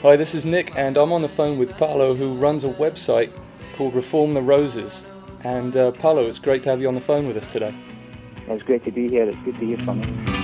Hi, this is Nick, and I'm on the phone with Paolo, who runs a website called Reform the Roses. And Paolo, it's great to have you on the phone with us today. It's great to be here. It's good to hear from you.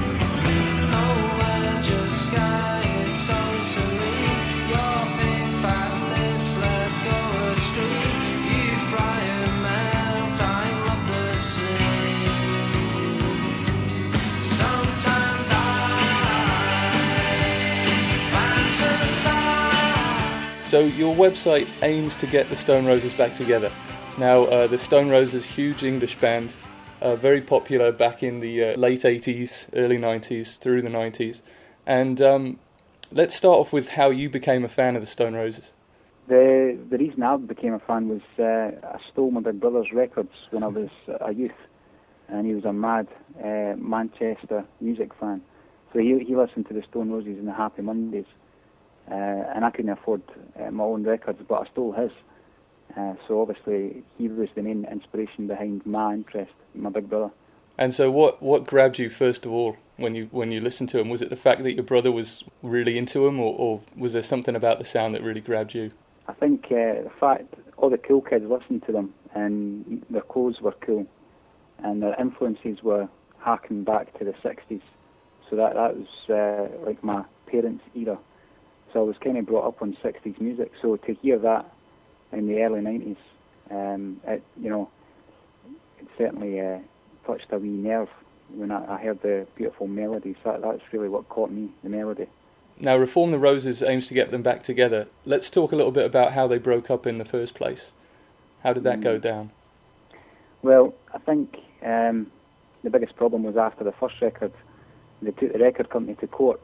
So your website aims to get the Stone Roses back together. Now, the Stone Roses, huge English band, very popular back in the late 80s, early 90s, through the 90s. And let's start off with how you became a fan of the Stone Roses. The reason I became a fan was I stole my big brother's records when I was a youth, and he was a mad Manchester music fan. So he listened to the Stone Roses and the Happy Mondays. And I couldn't afford my own records, but I stole his. So obviously he was the main inspiration behind my interest, my big brother. And so what grabbed you first of all when you listened to him? Was it the fact that your brother was really into him, or was there something about the sound that really grabbed you? I think the fact all the cool kids listened to them, and their clothes were cool, and their influences were harking back to the 60s. So that was like my parents' era. So I was kind of brought up on 60s music, so to hear that in the early 90s, it certainly touched a wee nerve when I heard the beautiful melodies. That's really what caught me, the melody. Now, Reform the Roses aims to get them back together. Let's talk a little bit about how they broke up in the first place. How did that go down? Well, I think the biggest problem was after the first record. They took the record company to court.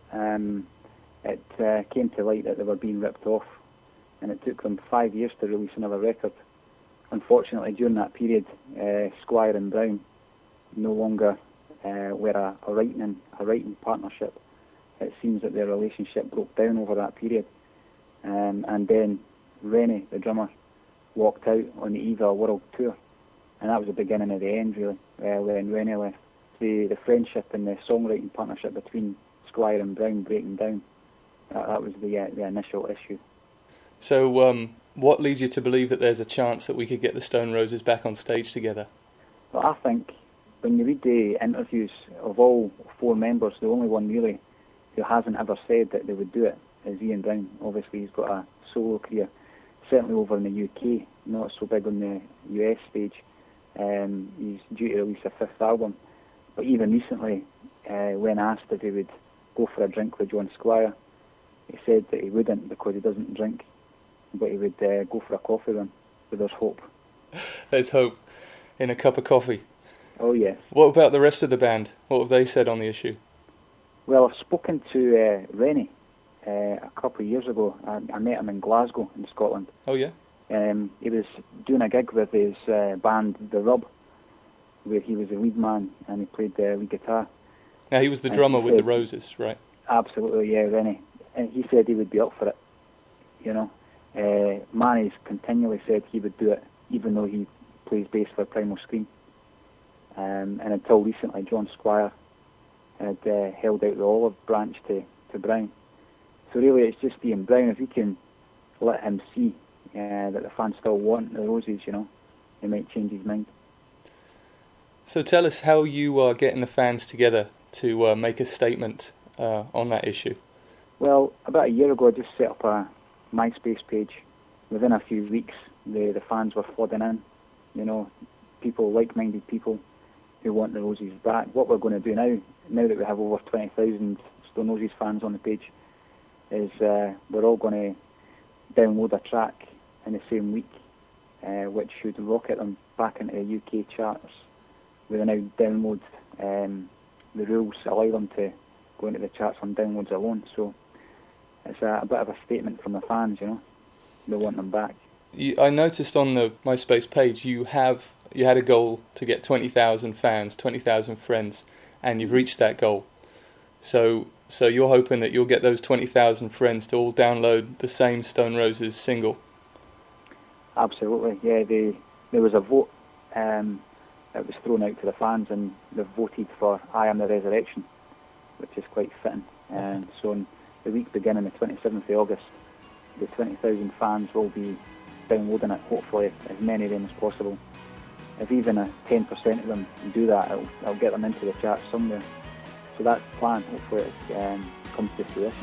It came to light that they were being ripped off, and it took them 5 years to release another record. Unfortunately, during that period, Squire and Brown no longer were a writing partnership. It seems that their relationship broke down over that period, and then Rennie, the drummer, walked out on the eve of a world tour, and that was the beginning of the end, really, when Rennie left. The friendship and the songwriting partnership between Squire and Brown breaking down. That was the initial issue. So what leads you to believe that there's a chance that we could get the Stone Roses back on stage together? Well, I think when you read the interviews of all four members, the only one really who hasn't ever said that they would do it is Ian Brown. Obviously, he's got a solo career, certainly over in the UK, not so big on the US stage. He's due to release a fifth album. But even recently, when asked if he would go for a drink with John Squire, he said that he wouldn't because he doesn't drink, but he would go for a coffee with him. So there's hope. There's hope in a cup of coffee. Oh, yes. What about the rest of the band? What have they said on the issue? Well, I've spoken to Rennie a couple of years ago. I met him in Glasgow in Scotland. Oh, yeah? He was doing a gig with his band, The Rub, where he was the lead man and he played the lead guitar. Now, he was the drummer with the Roses, right? Absolutely, yeah, Rennie. And he said he would be up for it, you know. Manny's continually said he would do it, even though he plays bass for Primal Scream. And until recently, John Squire had held out the olive branch to Brown. So really, it's just Ian Brown. If we can let him see that the fans still want the Roses, you know, he might change his mind. So tell us how you are getting the fans together to make a statement on that issue. Well, about a year ago, I just set up a MySpace page. Within a few weeks, the fans were flooding in. You know, people, like-minded people who want the Roses back. What we're going to do now that we have over 20,000 Stone Roses fans on the page, is we're all going to download a track in the same week, which should rocket them back into the UK charts. We now download, the rules allow them to go into the charts on downloads alone. So it's a bit of a statement from the fans, you know. They want them back. I noticed on the MySpace page you had a goal to get 20,000 fans, 20,000 friends, and you've reached that goal. So you're hoping that you'll get those 20,000 friends to all download the same Stone Roses single? Absolutely, yeah. There was a vote that was thrown out to the fans, and they voted for I Am the Resurrection, which is quite fitting. So the week beginning the 27th of August, the 20,000 fans will be downloading it, hopefully as many of them as possible. If even a 10% of them do that, it'll get them into the charts somewhere. So that's the plan. Hopefully it comes to fruition.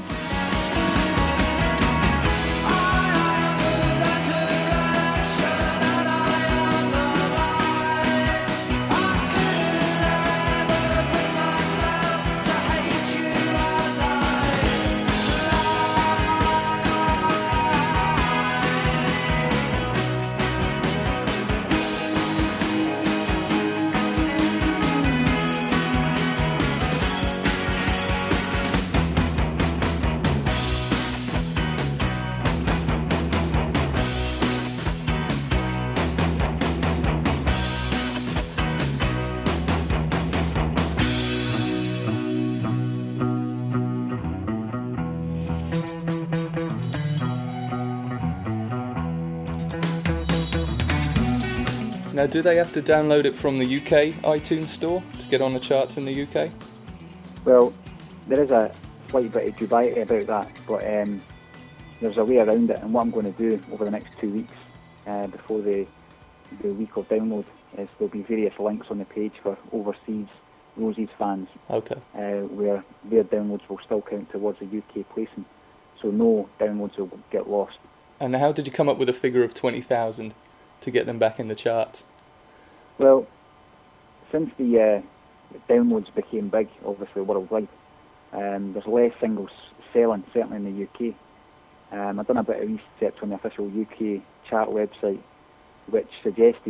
Now, do they have to download it from the UK iTunes store to get on the charts in the UK? Well, there is a slight bit of dubiety about that, but there's a way around it. And what I'm going to do over the next 2 weeks, before the week of download, is there'll be various links on the page for overseas Roses fans, Okay. where their downloads will still count towards the UK placing. So no downloads will get lost. And how did you come up with a figure of 20,000 to get them back in the charts? Well, since the downloads became big, obviously worldwide, there's less singles selling, certainly in the UK. I've done a bit of research on the official UK chart website, which suggested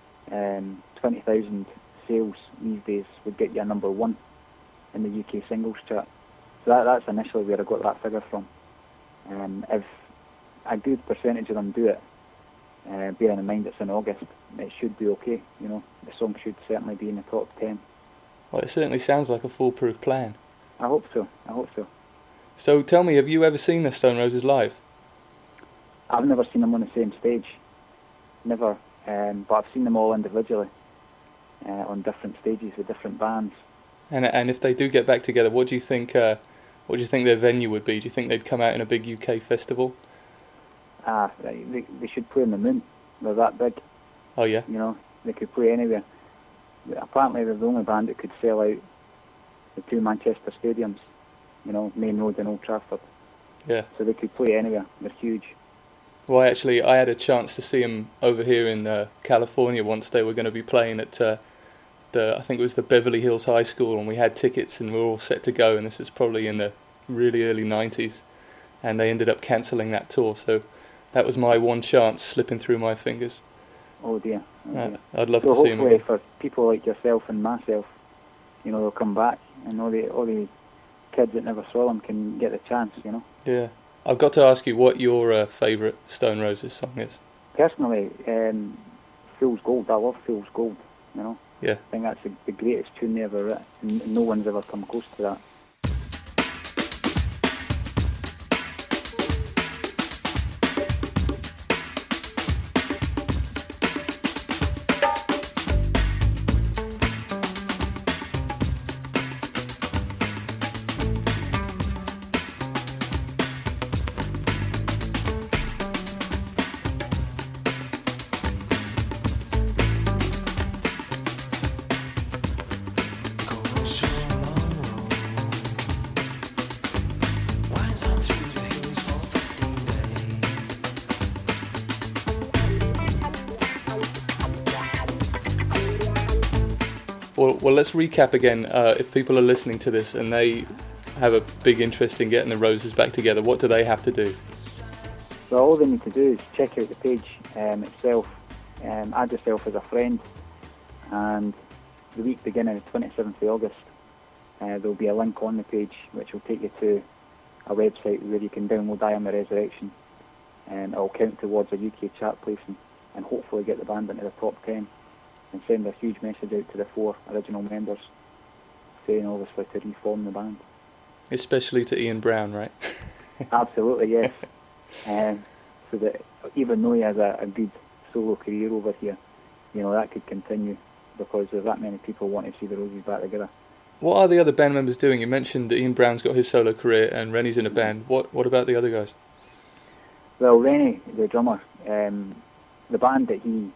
20,000 sales these days would get you a number one in the UK singles chart. So that's initially where I got that figure from. If a good percentage of them do it, bearing in mind it's in August, it should be okay. You know, the song should certainly be in the top 10. Well, it certainly sounds like a foolproof plan. I hope so. So tell me, have you ever seen the Stone Roses live? I've never seen them on the same stage, never. But I've seen them all individually on different stages with different bands. And if they do get back together, what do you think? What do you think their venue would be? Do you think they'd come out in a big UK festival? They should play in the Moon. They're that big. Oh yeah. You know, they could play anywhere. Apparently, they're the only band that could sell out the two Manchester stadiums. You know, Main Road and Old Trafford. Yeah. So they could play anywhere. They're huge. Well, actually, I had a chance to see them over here in California once. They were going to be playing at I think it was the Beverly Hills High School, and we had tickets and we were all set to go. And this was probably in the really early 90s, and they ended up cancelling that tour. So that was my one chance slipping through my fingers. Oh dear. I'd love to see them again. For people like yourself and myself, you know, they'll come back, and all the kids that never saw them can get the chance. You know. Yeah. I've got to ask you what your favourite Stone Roses song is. Personally, Fool's Gold. I love Fool's Gold. You know. Yeah. I think that's the greatest tune they ever wrote, and no one's ever come close to that. Well, let's recap again. If people are listening to this and they have a big interest in getting the Roses back together, what do they have to do? Well, all they need to do is check out the page itself, add yourself as a friend, and the week beginning the 27th of August, there'll be a link on the page which will take you to a website where you can download I Am the Resurrection, and it'll count towards a UK chart placing and hopefully get the band into the top 10. And send a huge message out to the 4 original members, saying obviously to reform the band. Especially to Ian Brown, right? Absolutely, yes. So that even though he has a good solo career over here, you know, that could continue because there's that many people wanting to see the Roses back together. What are the other band members doing? You mentioned that Ian Brown's got his solo career and Rennie's in a band. What about the other guys? Well, Rennie, the drummer, the band that he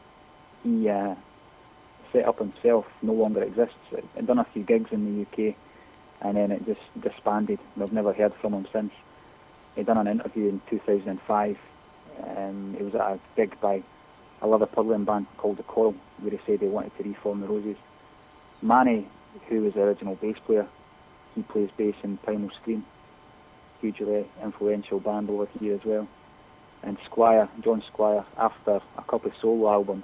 set up himself no longer exists. He'd done a few gigs in the UK, and then it just disbanded. We've never heard from him since. He'd done an interview in 2005. It was at a gig by a Liverpudlian band called The Coral, where he said they wanted to reform the Roses. Manny, who was the original bass player, he plays bass in Primal Scream, hugely influential band over here as well. And Squire, John Squire, after a couple of solo albums,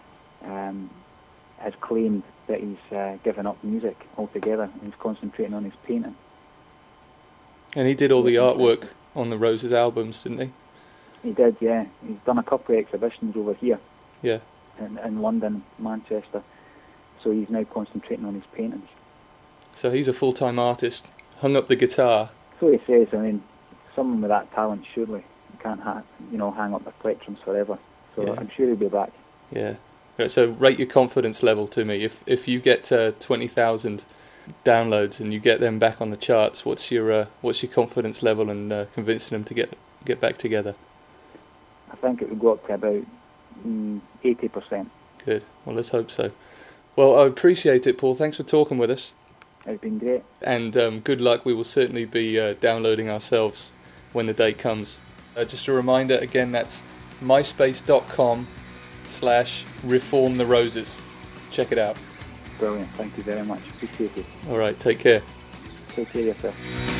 has claimed that he's given up music altogether and he's concentrating on his painting. And he did all the artwork on the Roses albums, didn't he? He did, yeah. He's done a couple of exhibitions over here. Yeah. In London, Manchester. So he's now concentrating on his paintings. So he's a full-time artist, hung up the guitar. So he says. I mean, someone with that talent surely can't hang up the plectrums forever. So yeah. I'm sure he'll be back. Yeah. Right, so rate your confidence level to me. If you get 20,000 downloads and you get them back on the charts, what's your confidence level and convincing them to get back together? I think it would go up to about 80%. Good. Well, let's hope so. Well, I appreciate it, Paul. Thanks for talking with us. It's been great. And good luck. We will certainly be downloading ourselves when the day comes. Just a reminder, again, that's myspace.com/reform the roses. Check it out. Brilliant. Thank you very much. Appreciate it. All right. Take care. Take care of yourself.